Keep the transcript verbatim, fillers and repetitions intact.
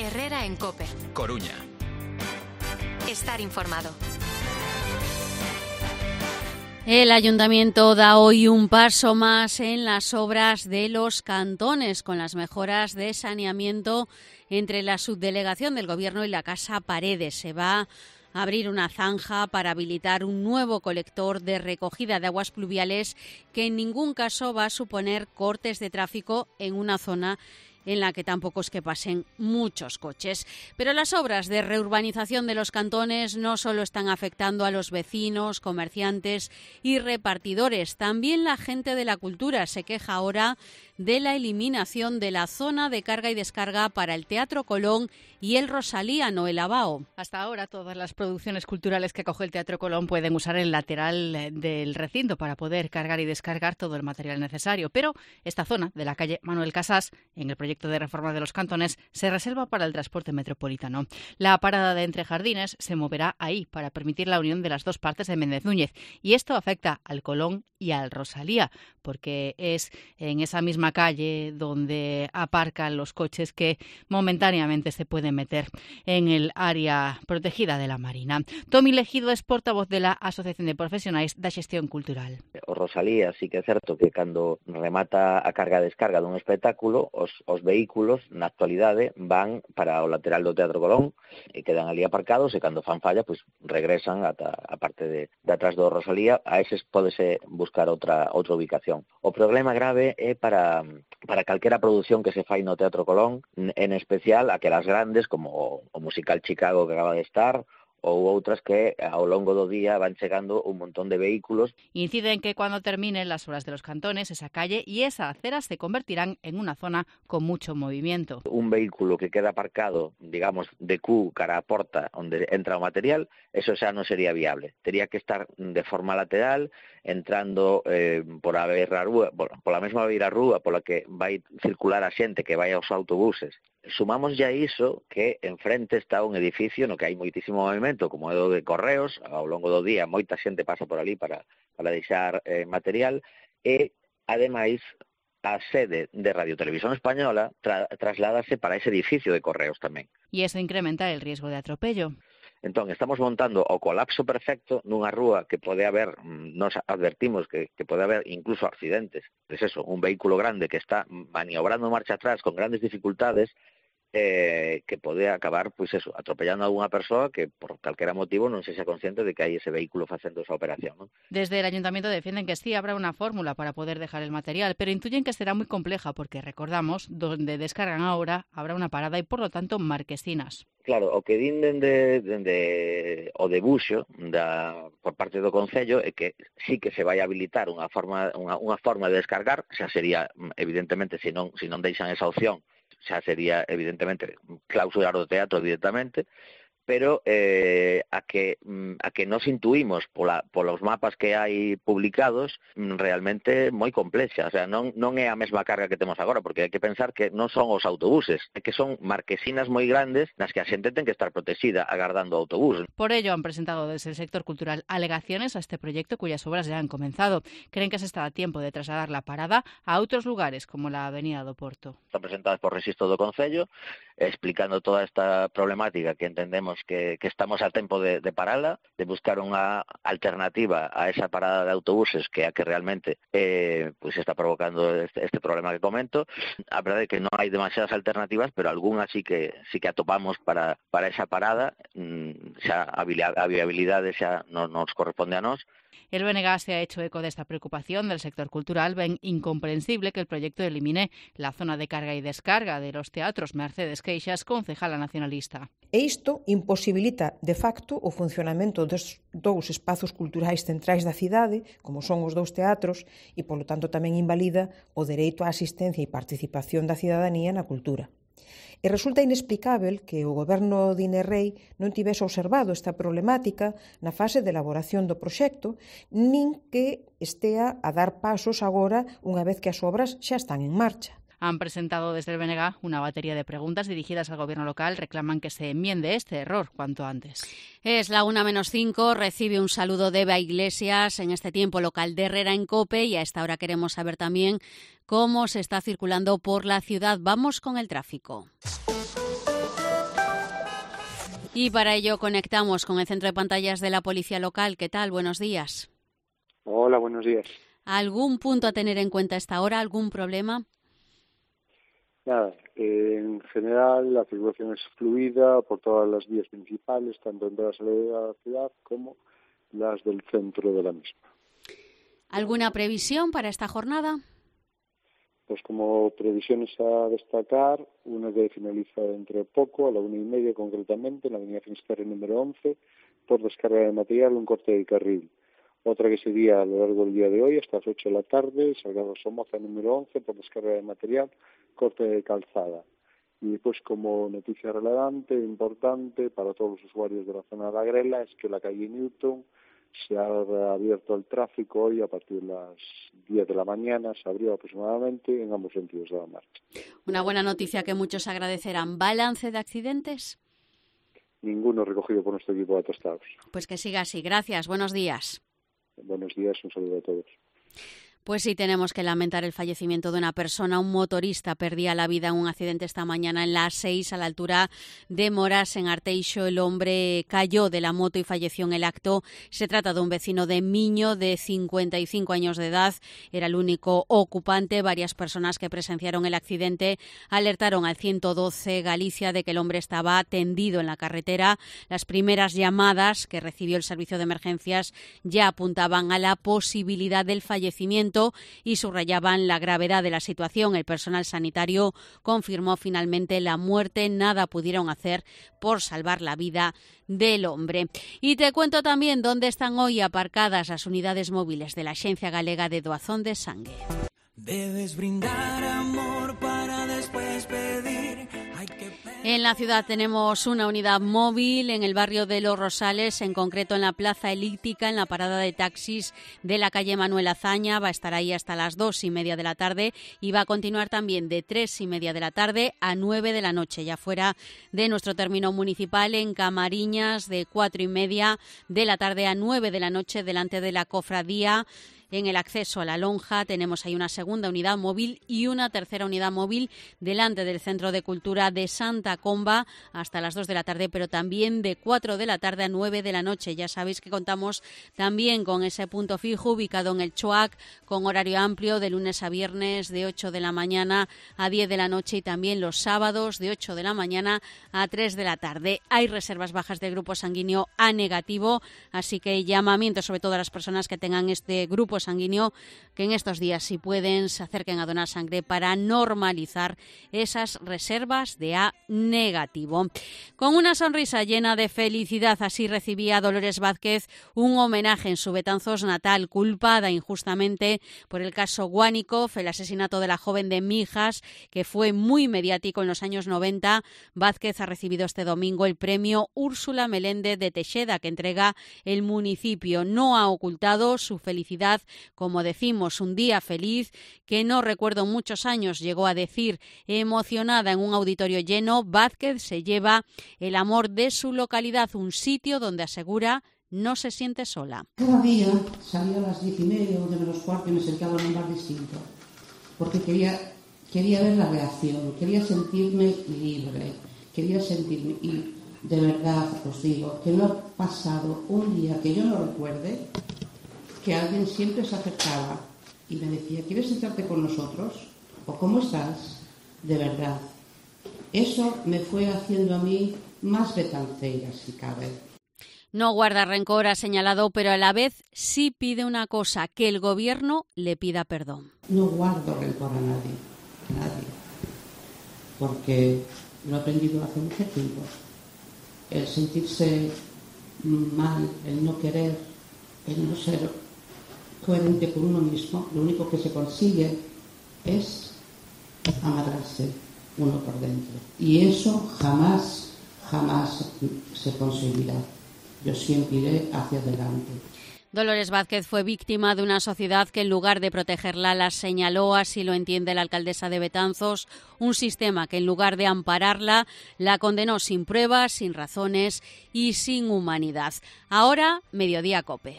Herrera en COPE. Coruña. Estar informado. El Ayuntamiento da hoy un paso más en las obras de los cantones con las mejoras de saneamiento entre la subdelegación del Gobierno y la Casa Paredes. Se va a abrir una zanja para habilitar un nuevo colector de recogida de aguas pluviales que en ningún caso va a suponer cortes de tráfico en una zona en la que tampoco es que pasen muchos coches. Pero las obras de reurbanización de los cantones no solo están afectando a los vecinos, comerciantes y repartidores, también la gente de la cultura se queja ahora de la eliminación de la zona de carga y descarga para el Teatro Colón y el Rosalía, Noel Abao. Hasta ahora todas las producciones culturales que acoge el Teatro Colón pueden usar el lateral del recinto para poder cargar y descargar todo el material necesario, pero esta zona de la calle Manuel Casas, en el proyecto de reforma de los cantones, se reserva para el transporte metropolitano. La parada de Entre Jardines se moverá ahí para permitir la unión de las dos partes de Méndez Núñez, y esto afecta al Colón y al Rosalía, porque es en esa misma calle donde aparcan los coches que momentáneamente se pueden meter en el área protegida de la Marina. Tomi Legido es portavoz de la Asociación de Profesionais da Xestión Cultural. O Rosalía sí que é certo que cando remata a carga e descarga dun espectáculo, os, os vehículos na actualidade van para o lateral do Teatro Colón e quedan ali aparcados, e cando fan falla, pois regresan ata a parte de, de atrás do Rosalía. A eses pódese buscar outra outra ubicación. O problema grave é para para calquera produción que se fai no Teatro Colón, en especial aquelas grandes como o musical Chicago que acaba de estar, ou outras que ao longo do día van chegando un montón de vehículos. Inciden que cuando terminen las obras de los cantones, esa calle y esa acera se convertirán en una zona con mucho movimiento. Un vehículo que queda aparcado, digamos, de Q cara a porta onde entra o material, eso xa non sería viable. Tería que estar de forma lateral, entrando eh, por a beira rúa, por, pola mesma beira rúa pola que vai circular a xente que vai aos autobuses. Sumamos ya iso que enfrente está un edificio no que hai moitísimo movimento, como é o de Correos. Ao longo do día moita xente pasa por ali para, para deixar eh, material, e ademais a sede de Radio Televisión Española tra trasládase para ese edificio de Correos tamén. E eso incrementa el riesgo de atropello. Entón, estamos montando o colapso perfecto nunha rúa que pode haber, nos advertimos que, que pode haber incluso accidentes. Es eso, un vehículo grande que está maniobrando marcha atrás con grandes dificultades, eh, que pode acabar, pois eso, atropellando a algunha persoa que por calquera motivo non se xa consciente de que hai ese vehículo facendo esa operación, ¿no? Desde el Ayuntamiento defienden que sí habrá una fórmula para poder dejar el material, pero intuyen que será muy compleja porque, recordamos, donde descargan ahora habrá una parada y, por lo tanto, marquesinas. Claro, o que din dende, dende o debuxo da, por parte do Concello é que sí que se vai habilitar unha forma, unha, unha forma de descargar, xa sería, evidentemente, se non, se non deixan esa opción, xa sería, evidentemente, clausurar o teatro directamente, pero eh, a que a que nos intuímos pola, polos mapas que hai publicados realmente moi complexa. O sea, non, non é a mesma carga que temos agora, porque hai que pensar que non son os autobuses, é que son marquesinas moi grandes nas que a xente ten que estar protexida agardando o autobús. Por ello han presentado desde el sector cultural alegaciones a este proyecto cuyas obras ya han comenzado. Creen que se está a tiempo de trasladar la parada a outros lugares como la Avenida do Porto. Están presentadas por Rexistro do Concello, explicando toda esta problemática que entendemos que, que estamos a tempo de, de parala, de buscar unha alternativa a esa parada de autobuses que a que realmente eh, pues está provocando este, este problema que comento. A verdade é que non hai demasiadas alternativas, pero algunhas sí que sí que atopamos para, para esa parada. Xa a viabilidade xa non nos corresponde a nós. El B N G se ha hecho eco de esta preocupación del sector cultural. Ven incomprensible que el proyecto elimine la zona de carga y descarga de los teatros. Mercedes Queixas, concejala nacionalista. E isto imposibilita, de facto, o funcionamento dos dous espazos culturais centrais da cidade, como son os dous teatros, e, polo tanto, tamén invalida o dereito á asistencia e participación da cidadanía na cultura. E resulta inexplicável que o goberno de Inés Rei non tivese observado esta problemática na fase de elaboración do proxecto, nin que estea a dar pasos agora unha vez que as obras xa están en marcha. Han presentado desde el B N G una batería de preguntas dirigidas al gobierno local. Reclaman que se enmiende este error cuanto antes. Es la una menos cinco. Recibe un saludo de Eva Iglesias en este tiempo local de Herrera en COPE, y a esta hora queremos saber también cómo se está circulando por la ciudad. Vamos con el tráfico. Y para ello conectamos con el centro de pantallas de la Policía Local. ¿Qué tal? Buenos días. Hola, buenos días. ¿Algún punto a tener en cuenta a esta hora? ¿Algún problema? Nada, eh, en general la circulación es fluida por todas las vías principales, tanto entradas a la ciudad como las del centro de la misma. ¿Alguna previsión para esta jornada? Pues como previsiones a destacar, una que finaliza dentro de poco, a la una y media concretamente, en la avenida Finisterre número once, por descarga de material, un corte de carril. Otra que sería a lo largo del día de hoy, hasta las ocho de la tarde, Salgado Somoza número once, por descarga de material, corte de calzada. Y después, como noticia relevante, importante para todos los usuarios de la zona de la Grela, es que la calle Newton se ha abierto al tráfico hoy a partir de las diez de la mañana, se abrió aproximadamente en ambos sentidos de la marcha. Una buena noticia que muchos agradecerán. ¿Balance de accidentes? Ninguno recogido por nuestro equipo de atestados. Pues que siga así. Gracias. Buenos días. Buenos días, un saludo a todos. Pues sí, tenemos que lamentar el fallecimiento de una persona. Un motorista perdía la vida en un accidente esta mañana en la A seis a la altura de Moras, en Arteixo. El hombre cayó de la moto y falleció en el acto. Se trata de un vecino de Miño de cincuenta y cinco años de edad. Era el único ocupante. Varias personas que presenciaron el accidente alertaron al ciento doce Galicia de que el hombre estaba tendido en la carretera. Las primeras llamadas que recibió el servicio de emergencias ya apuntaban a la posibilidad del fallecimiento y subrayaban la gravedad de la situación. El personal sanitario confirmó finalmente la muerte. Nada pudieron hacer por salvar la vida del hombre. Y te cuento también dónde están hoy aparcadas las unidades móviles de la Axencia Galega de Doazón de Sangue. Debes brindar amor para después pedir. Hay que... En la ciudad tenemos una unidad móvil en el barrio de Los Rosales, en concreto en la Plaza Elíptica, en la parada de taxis de la calle Manuel Azaña. Va a estar ahí hasta las dos y media de la tarde y va a continuar también de tres y media de la tarde a nueve de la noche, ya fuera de nuestro término municipal, en Camariñas, de cuatro y media de la tarde a nueve de la noche, delante de la cofradía. En el acceso a la lonja tenemos ahí una segunda unidad móvil y una tercera unidad móvil delante del Centro de Cultura de Santa Comba hasta las dos de la tarde, pero también de cuatro de la tarde a nueve de la noche. Ya sabéis que contamos también con ese punto fijo ubicado en el Choac, con horario amplio de lunes a viernes de ocho de la mañana a diez de la noche y también los sábados de ocho de la mañana a tres de la tarde. Hay reservas bajas de grupo sanguíneo A negativo, así que llamamiento sobre todo a las personas que tengan este grupo sanguíneo, que en estos días, si pueden, se acerquen a donar sangre para normalizar esas reservas de A negativo. Con una sonrisa llena de felicidad, así recibía Dolores Vázquez un homenaje en su Betanzos natal, culpada injustamente por el caso Guánikov, el asesinato de la joven de Mijas, que fue muy mediático en los años noventa. Vázquez ha recibido este domingo el premio Úrsula Meléndez de Teixeda, que entrega el municipio. No ha ocultado su felicidad. Como decimos, un día feliz que no recuerdo muchos años, llegó a decir emocionada en un auditorio lleno. Vázquez se lleva el amor de su localidad, un sitio donde asegura no se siente sola. Cada día salía a las diez y media, once menos cuarto, y me sentaba en un bar distinto, porque quería, quería ver la reacción, quería sentirme libre, quería sentirme, y de verdad os digo que no ha pasado un día que yo no recuerde que alguien siempre se acercaba y me decía, ¿quieres sentarte con nosotros? ¿O cómo estás? De verdad. Eso me fue haciendo a mí más betanceira, si cabe. No guarda rencor, ha señalado, pero a la vez sí pide una cosa, que el gobierno le pida perdón. No guardo rencor a nadie, a nadie, porque lo he aprendido hace mucho tiempo. El sentirse mal, el no querer, el no ser coherente con uno mismo, lo único que se consigue es amargarse uno por dentro. Y eso jamás, jamás se conseguirá. Yo siempre iré hacia adelante. Dolores Vázquez fue víctima de una sociedad que en lugar de protegerla la señaló, así lo entiende la alcaldesa de Betanzos, un sistema que en lugar de ampararla la condenó sin pruebas, sin razones y sin humanidad. Ahora, Mediodía Cope.